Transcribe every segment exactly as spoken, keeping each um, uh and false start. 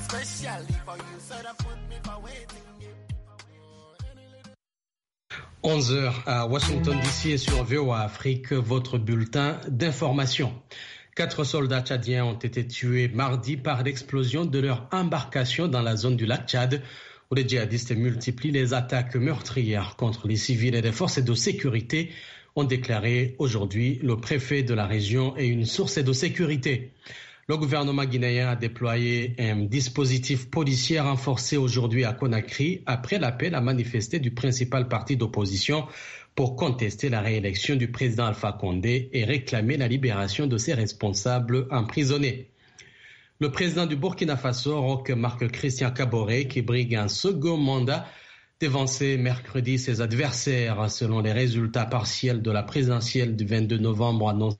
onze heures à Washington D C et sur V O A Afrique, votre bulletin d'information. Quatre soldats tchadiens ont été tués mardi par l'explosion de leur embarcation dans la zone du lac Tchad, où les djihadistes multiplient les attaques meurtrières contre les civils et les forces de sécurité, ont déclaré aujourd'hui le préfet de la région et une source de sécurité. Le gouvernement guinéen a déployé un dispositif policier renforcé aujourd'hui à Conakry après l'appel à manifester du principal parti d'opposition pour contester la réélection du président Alpha Condé et réclamer la libération de ses responsables emprisonnés. Le président du Burkina Faso, Roch Marc Christian Kaboré, qui brigue un second mandat, dévançait mercredi ses adversaires selon les résultats partiels de la présidentielle du vingt-deux novembre annoncés.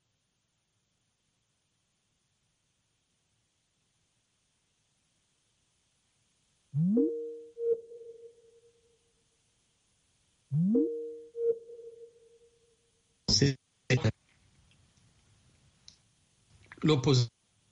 L'opposition.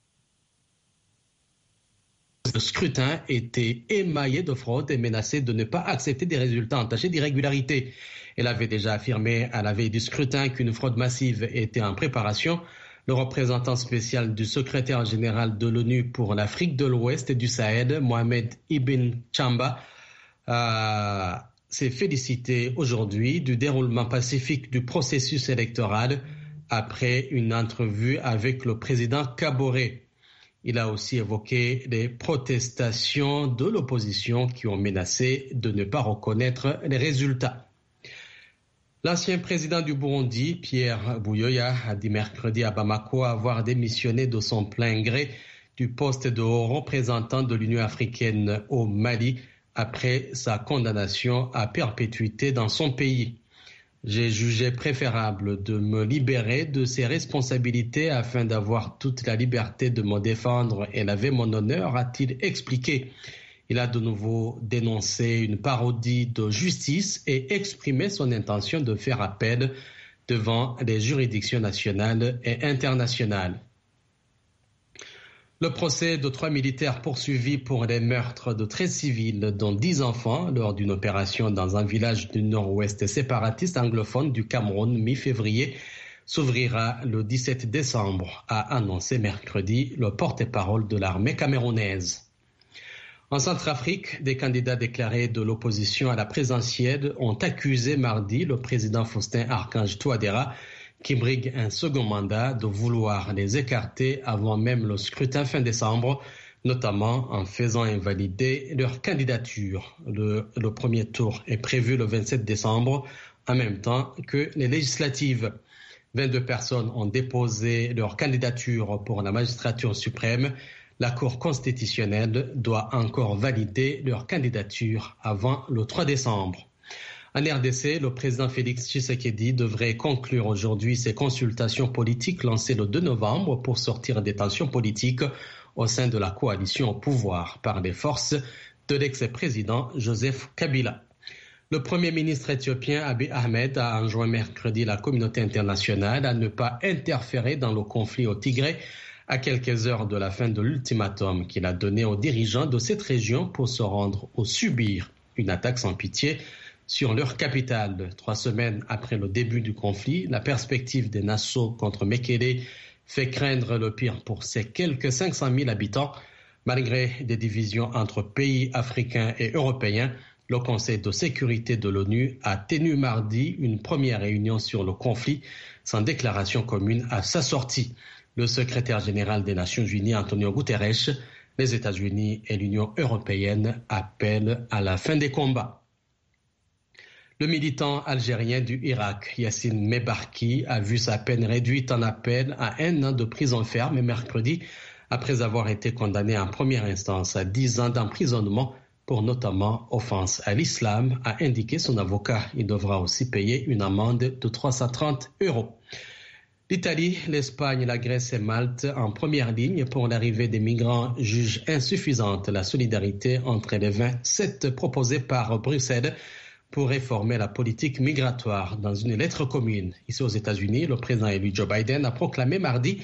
Le scrutin était émaillé de fraude et menacé de ne pas accepter des résultats entachés d'irrégularité. Elle avait déjà affirmé à la veille du scrutin qu'une fraude massive était en préparation. Le représentant spécial du secrétaire général de l'ONU pour l'Afrique de l'Ouest et du Sahel, Mohamed Ibn Chamba, euh, s'est félicité aujourd'hui du déroulement pacifique du processus électoral après une entrevue avec le président Kaboré. Il a aussi évoqué les protestations de l'opposition qui ont menacé de ne pas reconnaître les résultats. L'ancien président du Burundi, Pierre Buyoya, a dit mercredi à Bamako avoir démissionné de son plein gré du poste de haut représentant de l'Union africaine au Mali après sa condamnation à perpétuité dans son pays. J'ai jugé préférable de me libérer de ces responsabilités afin d'avoir toute la liberté de me défendre et laver mon honneur, a-t-il expliqué. Il a de nouveau dénoncé une parodie de justice et exprimé son intention de faire appel devant les juridictions nationales et internationales. Le procès de trois militaires poursuivis pour les meurtres de treize civils, dont dix enfants, lors d'une opération dans un village du nord-ouest séparatiste anglophone du Cameroun mi-février, s'ouvrira le dix-sept décembre, a annoncé mercredi le porte-parole de l'armée camerounaise. En Centrafrique, des candidats déclarés de l'opposition à la présidentielle ont accusé mardi le président Faustin Archange Touadéra, qui brigue un second mandat, de vouloir les écarter avant même le scrutin fin décembre, notamment en faisant invalider leur candidature. Le, le premier tour est prévu le vingt-sept décembre, en même temps que les législatives. vingt-deux personnes ont déposé leur candidature pour la magistrature suprême. La Cour constitutionnelle doit encore valider leur candidature avant le trois décembre. En R D C, le président Félix Tshisekedi devrait conclure aujourd'hui ses consultations politiques lancées le deux novembre pour sortir des tensions politiques au sein de la coalition au pouvoir par les forces de l'ex-président Joseph Kabila. Le premier ministre éthiopien Abiy Ahmed a enjoint mercredi la communauté internationale à ne pas interférer dans le conflit au Tigré à quelques heures de la fin de l'ultimatum qu'il a donné aux dirigeants de cette région pour se rendre ou subir une attaque sans pitié sur leur capitale. Trois semaines après le début du conflit, la perspective des Nassau contre Mekele fait craindre le pire pour ces quelques cinq cent mille habitants. Malgré des divisions entre pays africains et européens, le Conseil de sécurité de l'ONU a tenu mardi une première réunion sur le conflit sans déclaration commune à sa sortie. Le secrétaire général des Nations Unies, Antonio Guterres, les États-Unis et l'Union européenne appellent à la fin des combats. Le militant algérien du Irak, Yassine Mebarki, a vu sa peine réduite en appel à un an de prison ferme mercredi, après avoir été condamné en première instance à dix ans d'emprisonnement pour notamment offense à l'islam, a indiqué son avocat. Il devra aussi payer une amende de trois cent trente euros. L'Italie, l'Espagne, la Grèce et Malte, en première ligne pour l'arrivée des migrants, jugent insuffisante la solidarité entre les vingt-sept proposée par Bruxelles pour réformer la politique migratoire. Dans une lettre commune, ici aux États-Unis, le président élu Joe Biden a proclamé mardi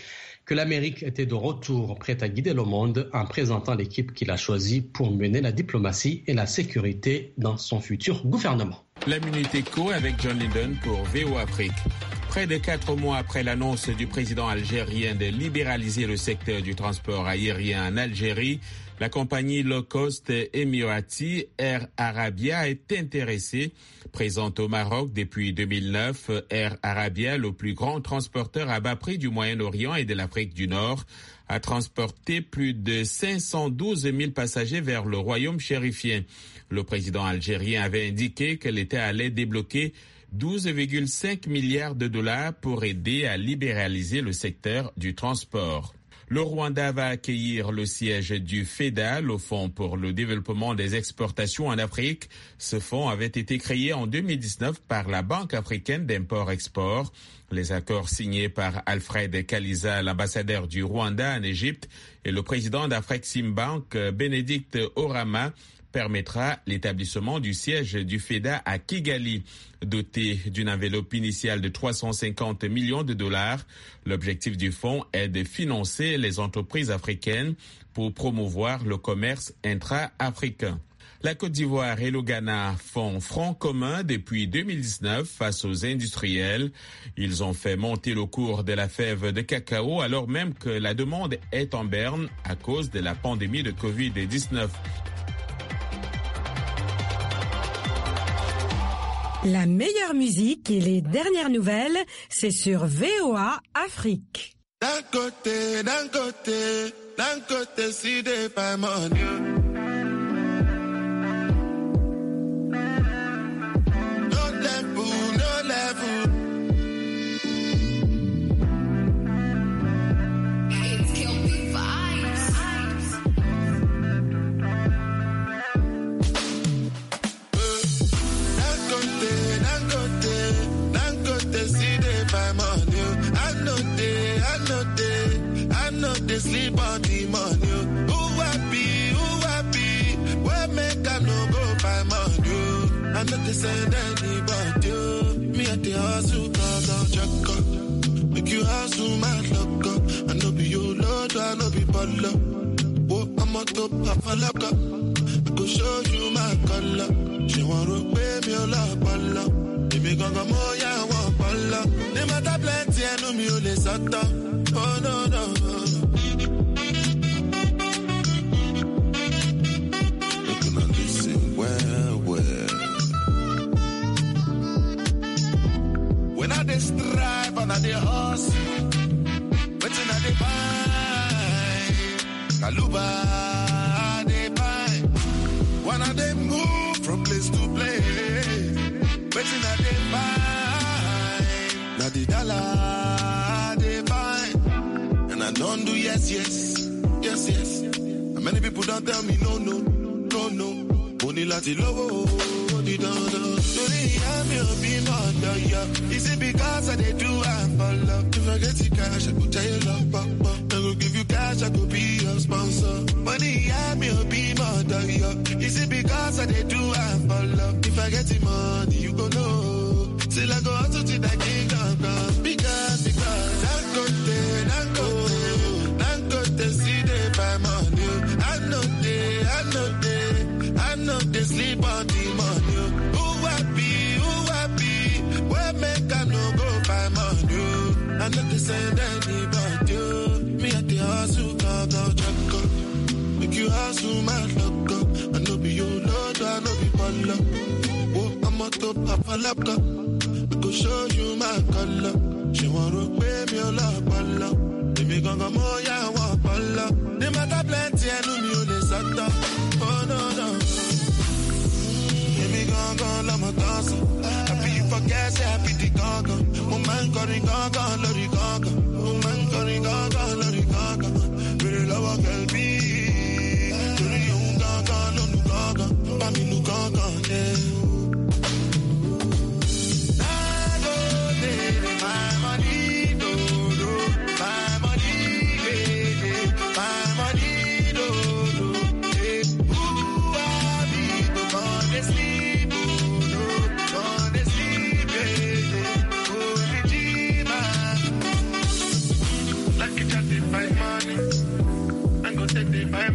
que l'Amérique était de retour prête à guider le monde en présentant l'équipe qu'il a choisie pour mener la diplomatie et la sécurité dans son futur gouvernement. La Minute Éco avec John Linden pour V O Afrique. Près de quatre mois après l'annonce du président algérien de libéraliser le secteur du transport aérien en Algérie, la compagnie low-cost émirati Air Arabia est intéressée. Présente au Maroc depuis deux mille neuf, Air Arabia, le plus grand transporteur à bas prix du Moyen-Orient et de l'Afrique du Nord, a transporté plus de cinq cent douze mille passagers vers le royaume chérifien. Le président algérien avait indiqué que l'État allait débloquer douze virgule cinq milliards de dollars pour aider à libéraliser le secteur du transport. Le Rwanda va accueillir le siège du FEDA, le Fonds pour le développement des exportations en Afrique. Ce fonds avait été créé en deux mille dix-neuf par la Banque africaine d'import-export. Les accords signés par Alfred Kaliza, l'ambassadeur du Rwanda en Égypte, et le président d'Afreximbank, Bénédicte Orama, permettra l'établissement du siège du FEDA à Kigali. Doté d'une enveloppe initiale de trois cent cinquante millions de dollars, l'objectif du fonds est de financer les entreprises africaines pour promouvoir le commerce intra-africain. La Côte d'Ivoire et le Ghana font front commun depuis deux mille dix-neuf face aux industriels. Ils ont fait monter le cours de la fève de cacao alors même que la demande est en berne à cause de la pandémie de covid dix-neuf. La meilleure musique et les dernières nouvelles, c'est sur V O A Afrique. D'un côté, d'un côté, d'un côté, si des femmes en Dieu. No level, no level. It's kill me vibes. D'un côté, d'un côté, d'un côté, si des femmes en Dieu. I know they, I know they, I know they sleep on the money. Who happy, who happy, where make I no go find money? I know they send anybody. Me at the hustle, cause I'm check up. Make you hustle, my luck up. I know be your lord, I know be baller. Oh, I'm on top, I fell up. I go show you my color. She want to pay me a lot, baller. Me gonga moya wa pala. They matter plenty and no me only sata. Oh no no. Looking and listen well well. When I dey strive and I dey hustle, waiting I dey find. Kaluba I dey find. When I dey move from place to place. Waiting at the find, now the dollar they find, and I don't do yes, yes, yes, yes. And many people don't tell me no, no, no, no. Only lati lowo, the dodo. Sorry, I'm your be mother, yeah. Is it because I they do I'm for love? If I get the cash, I go tell you love, papa. I go give you cash, I go be your sponsor. Money, I'm your be mother, yeah. Is it because I they do I'm for love? If I get the money, you go know. Till I go out to the king of God. Because, because, I'm good there, I'm good there. I'm good to see the by money. I know they, I know they, I know they sleep on the money. Who happy, who happy, where make I no go by money? I know they send anybody. Me at the hustle, go, go, check up. Make you hustle, my luck up. I know be your lord, I know be baller. Oh, I'm a top, I'm a laptop. I go show you my color. She want to pay me a lot, baller. Let me go, go, more, yeah, I want baller. They matter plenty, I know me only sata. Oh, no, no. Let me go, go, let me dance. Happy you forget, say happy the gaga. Oh, man, got it,